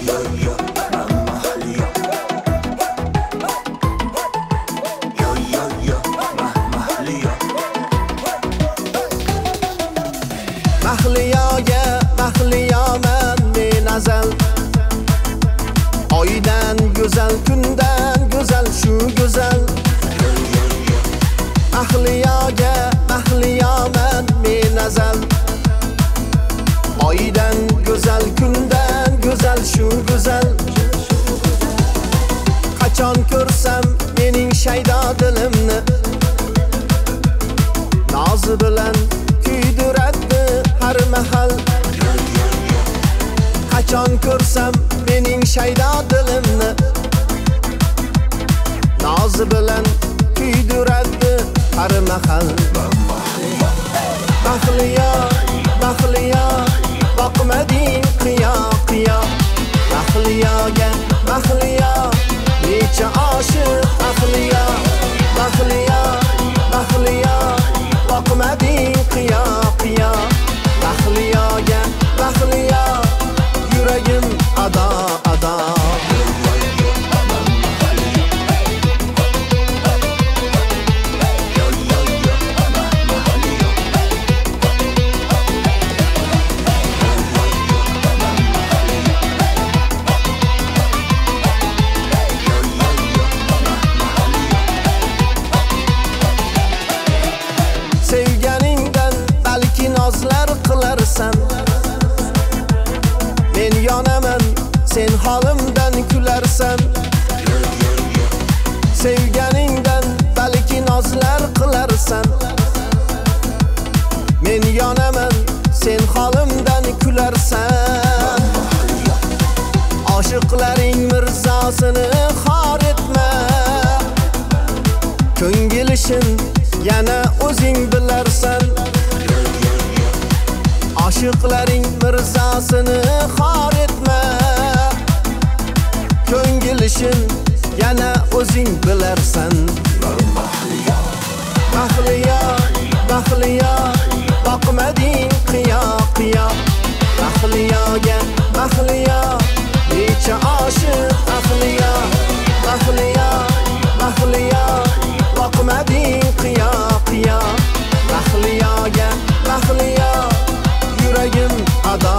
mahliyoman men azal. Oydan go'zal, kundan go'zal, shu go'zal. Mahliyoman men azal. Oydan go'zal, kundan go'zal, shu go'zal. Qachon ko'rsam mening shaydo dilimni, nozi bilan kuydiradi har mahal. Qachon ko'rsam mening shaydo dilimni, nozi bilan kuydiradi har mahal. Mahliyo boqmading qiyo. Mahliyoga necha oshiq mahliyo. Boqmading qiyo. Mahliyoga yuragim ado. Sevganingdan balki nozlar qilarsan, men yonaman, sen holimdan kularsan. Sevganingdan balki nozlar qilarsan, men yonaman, sen holimdan kularsan. Oshiqlaring mirzosini xor etma, ko'ngil ishin yana o'zing bilarsan. Oshiqlaring mirzosini xor etma, ko'ngil ishin yana o'zing bilarsan. Mahliyo boqmading qiyo. Mahliyoga necha oshiq mahliyo. Boqmading qiyo. Mahliyoga yuragim ado.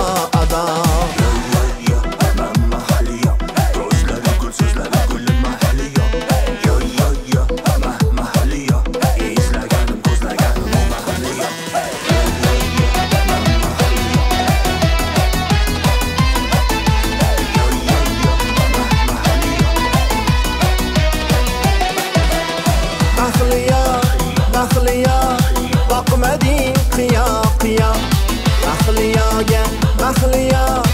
Mahliyo boqmading qiyo. Mahliyoga